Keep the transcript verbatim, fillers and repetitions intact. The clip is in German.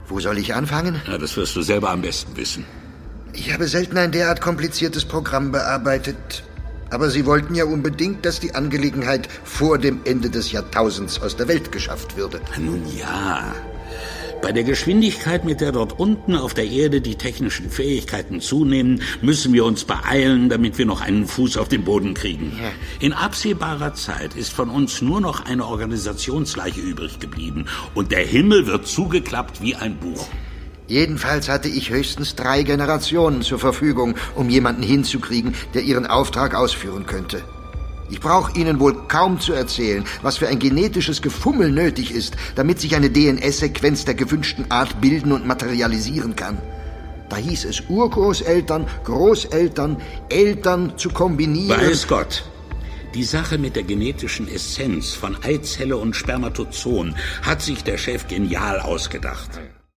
Wo soll ich anfangen? Ja, das wirst du selber am besten wissen. Ich habe selten ein derart kompliziertes Programm bearbeitet. Aber Sie wollten ja unbedingt, dass die Angelegenheit vor dem Ende des Jahrtausends aus der Welt geschafft würde. Nun ja. Bei der Geschwindigkeit, mit der dort unten auf der Erde die technischen Fähigkeiten zunehmen, müssen wir uns beeilen, damit wir noch einen Fuß auf den Boden kriegen. Ja. In absehbarer Zeit ist von uns nur noch eine Organisationsleiche übrig geblieben. Und der Himmel wird zugeklappt wie ein Buch. Jedenfalls hatte ich höchstens drei Generationen zur Verfügung, um jemanden hinzukriegen, der Ihren Auftrag ausführen könnte. Ich brauche Ihnen wohl kaum zu erzählen, was für ein genetisches Gefummel nötig ist, damit sich eine D N S-Sequenz der gewünschten Art bilden und materialisieren kann. Da hieß es Urgroßeltern, Großeltern, Eltern zu kombinieren. Weiß Gott. Die Sache mit der genetischen Essenz von Eizelle und Spermatozoon hat sich der Chef genial ausgedacht.